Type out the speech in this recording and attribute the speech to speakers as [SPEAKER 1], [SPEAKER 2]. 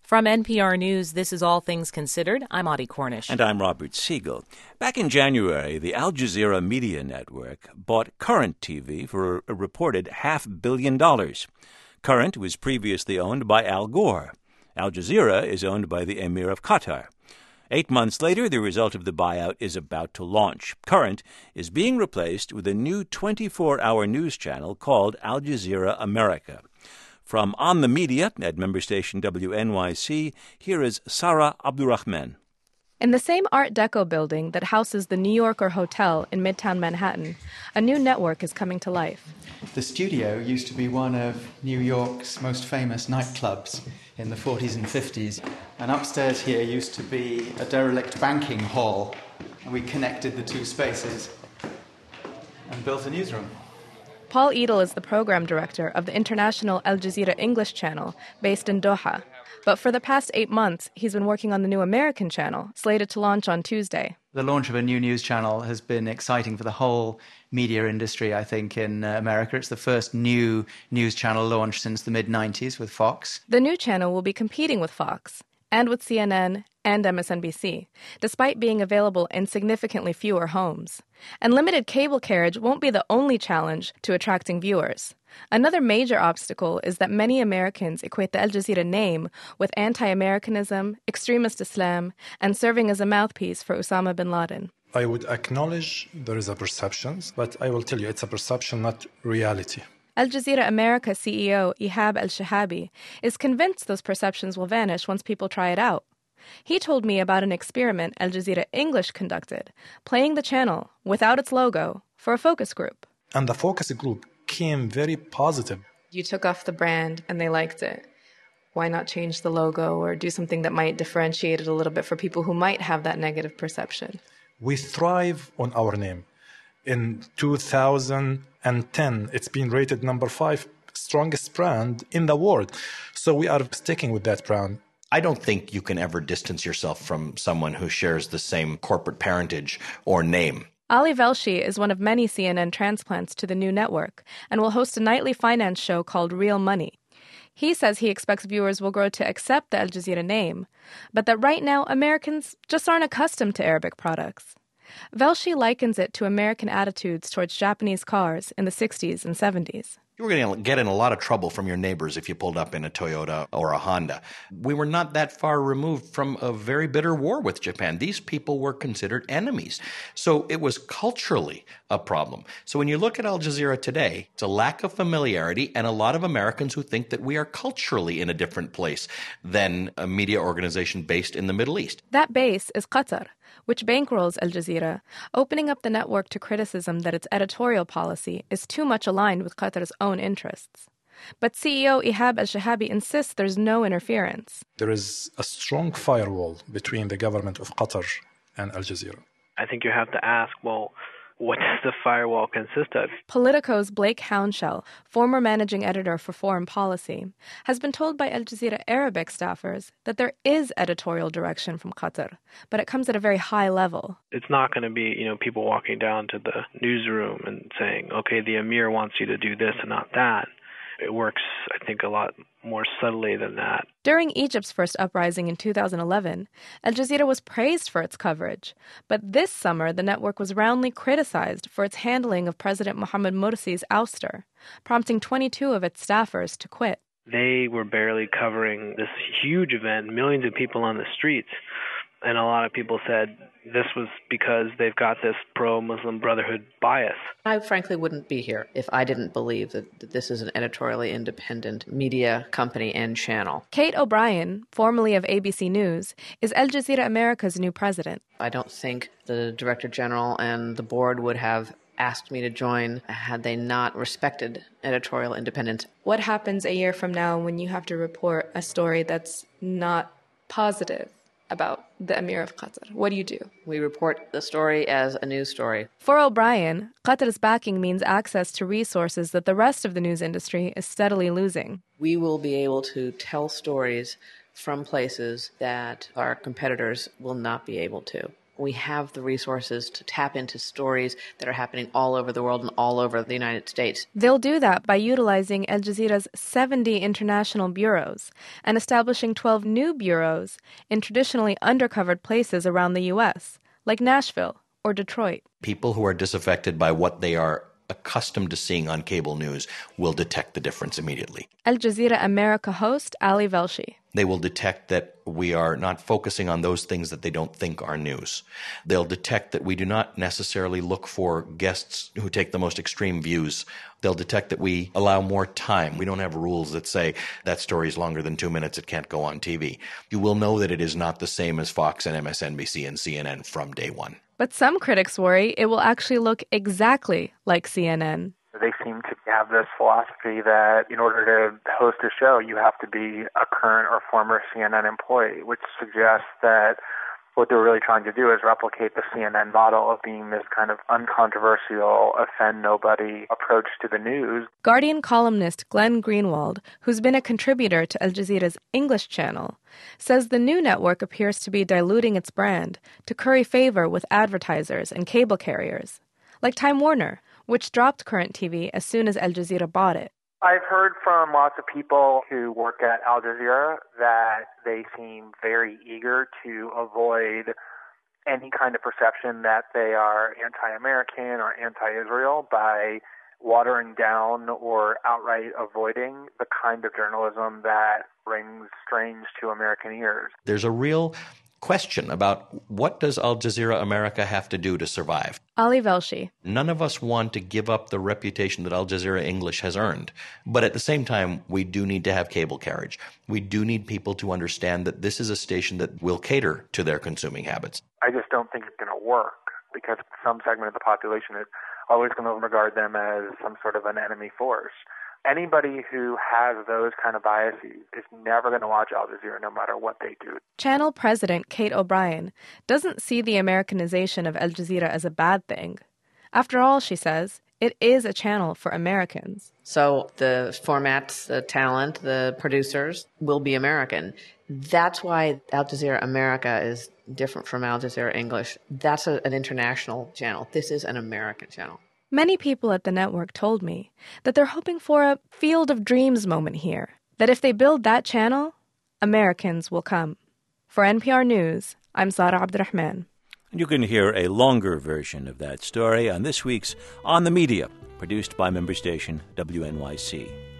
[SPEAKER 1] From NPR News, this is All Things Considered. I'm Audie Cornish.
[SPEAKER 2] And I'm Robert Siegel. Back in January, the Al Jazeera Media Network bought Current TV for a reported $500 million. Current was previously owned by Al Gore. Al Jazeera is owned by the Emir of Qatar. 8 months later, the result of the buyout is about to launch. Current is being replaced with a new 24-hour news channel called Al Jazeera America. From On the Media at member station WNYC, here is Sarah Abdurrahman.
[SPEAKER 3] In the same Art Deco building that houses the New Yorker Hotel in Midtown Manhattan, a new network is coming to life.
[SPEAKER 4] The studio used to be one of New York's most famous nightclubs in the 40s and 50s. And upstairs here used to be a derelict banking hall. And we connected the two spaces and built a newsroom.
[SPEAKER 3] Paul Edel is the program director of the international Al Jazeera English channel based in Doha. But for the past 8 months, he's been working on the new American channel, slated to launch on Tuesday.
[SPEAKER 4] The launch of a new news channel has been exciting for the whole media industry, I think, in America. It's the first new news channel launched since the mid-90s with Fox.
[SPEAKER 3] The new channel will be competing with Fox and with CNN and MSNBC, despite being available in significantly fewer homes. And limited cable carriage won't be the only challenge to attracting viewers. Another major obstacle is that many Americans equate the Al Jazeera name with anti-Americanism, extremist Islam, and serving as a mouthpiece for Osama bin Laden.
[SPEAKER 5] I would acknowledge there is a perception, but I will tell you it's a perception, not reality.
[SPEAKER 3] Al Jazeera America CEO Ihab al-Shahabi is convinced those perceptions will vanish once people try it out. He told me about an experiment Al Jazeera English conducted, playing the channel without its logo for a focus group.
[SPEAKER 5] And the focus group came very positive.
[SPEAKER 3] You took off the brand and they liked it. Why not change the logo or do something that might differentiate it a little bit for people who might have that negative perception?
[SPEAKER 5] We thrive on our name. In 2010, it's been rated number 5 strongest brand in the world. So we are sticking with that brand.
[SPEAKER 6] I don't think you can ever distance yourself from someone who shares the same corporate parentage or name.
[SPEAKER 3] Ali Velshi is one of many CNN transplants to the new network and will host a nightly finance show called Real Money. He says he expects viewers will grow to accept the Al Jazeera name, but that right now Americans just aren't accustomed to Arabic products. Velshi likens it to American attitudes towards Japanese cars in the 60s and 70s.
[SPEAKER 6] You were going to get in a lot of trouble from your neighbors if you pulled up in a Toyota or a Honda. We were not that far removed from a very bitter war with Japan. These people were considered enemies. So it was culturally a problem. So when you look at Al Jazeera today, it's a lack of familiarity and a lot of Americans who think that we are culturally in a different place than a media organization based in the Middle East.
[SPEAKER 3] That base is Qatar, which bankrolls Al Jazeera, opening up the network to criticism that its editorial policy is too much aligned with Qatar's own interests. But CEO Ihab al-Shahabi insists there's no interference.
[SPEAKER 5] There is a strong firewall between the government of Qatar and Al Jazeera.
[SPEAKER 7] I think you have to ask, well, what does the firewall consist of?
[SPEAKER 3] Politico's Blake Hounshell, former managing editor for foreign policy, has been told by Al Jazeera Arabic staffers that there is editorial direction from Qatar, but it comes at a very high level.
[SPEAKER 7] It's not going to be, people walking down to the newsroom and saying, okay, the Emir wants you to do this and not that. It works, I think, a lot more subtly than that.
[SPEAKER 3] During Egypt's first uprising in 2011, Al Jazeera was praised for its coverage. But this summer, the network was roundly criticized for its handling of President Mohamed Morsi's ouster, prompting 22 of its staffers to quit.
[SPEAKER 7] They were barely covering this huge event, millions of people on the streets. And a lot of people said this was because they've got this pro-Muslim Brotherhood bias.
[SPEAKER 8] I frankly wouldn't be here if I didn't believe that this is an editorially independent media company and channel.
[SPEAKER 3] Kate O'Brien, formerly of ABC News, is Al Jazeera America's new president.
[SPEAKER 8] I don't think the Director General and the board would have asked me to join had they not respected editorial independence.
[SPEAKER 3] What happens a year from now when you have to report a story that's not positive about the Emir of Qatar? What do you do?
[SPEAKER 8] We report the story as a news story.
[SPEAKER 3] For O'Brien, Qatar's backing means access to resources that the rest of the news industry is steadily losing.
[SPEAKER 8] We will be able to tell stories from places that our competitors will not be able to. We have the resources to tap into stories that are happening all over the world and all over the United States.
[SPEAKER 3] They'll do that by utilizing Al Jazeera's 70 international bureaus and establishing 12 new bureaus in traditionally undercovered places around the U.S., like Nashville or Detroit.
[SPEAKER 6] People who are disaffected by what they are accustomed to seeing on cable news will detect the difference immediately.
[SPEAKER 3] Al Jazeera America host Ali Velshi.
[SPEAKER 6] They will detect that we are not focusing on those things that they don't think are news. They'll detect that we do not necessarily look for guests who take the most extreme views. They'll detect that we allow more time. We don't have rules that say that story is longer than 2 minutes, it can't go on TV. You will know that it is not the same as Fox and MSNBC and CNN from day one.
[SPEAKER 3] But some critics worry it will actually look exactly like CNN.
[SPEAKER 9] They seem to have this philosophy that in order to host a show, you have to be a current or former CNN employee, which suggests that what they're really trying to do is replicate the CNN model of being this kind of uncontroversial, offend nobody approach to the news.
[SPEAKER 3] Guardian columnist Glenn Greenwald, who's been a contributor to Al Jazeera's English channel, says the new network appears to be diluting its brand to curry favor with advertisers and cable carriers, like Time Warner, which dropped Current TV as soon as Al Jazeera bought it.
[SPEAKER 9] I've heard from lots of people who work at Al Jazeera that they seem very eager to avoid any kind of perception that they are anti-American or anti-Israel by watering down or outright avoiding the kind of journalism that rings strange to American ears.
[SPEAKER 6] There's a real question about what does Al Jazeera America have to do to survive?
[SPEAKER 3] Ali Velshi.
[SPEAKER 6] None of us want to give up the reputation that Al Jazeera English has earned. But at the same time, we do need to have cable carriage. We do need people to understand that this is a station that will cater to their consuming habits.
[SPEAKER 9] I just don't think it's going to work because some segment of the population is always going to regard them as some sort of an enemy force. Anybody who has those kind of biases is never going to watch Al Jazeera no matter what they do.
[SPEAKER 3] Channel president Kate O'Brien doesn't see the Americanization of Al Jazeera as a bad thing. After all, she says, it is a channel for Americans.
[SPEAKER 8] So the formats, the talent, the producers will be American. That's why Al Jazeera America is different from Al Jazeera English. That's an international channel. This is an American channel.
[SPEAKER 3] Many people at the network told me that they're hoping for a field of dreams moment here, that if they build that channel, Americans will come. For NPR News, I'm Sara Abdurrahman.
[SPEAKER 2] You can hear a longer version of that story on this week's On the Media, produced by member station WNYC.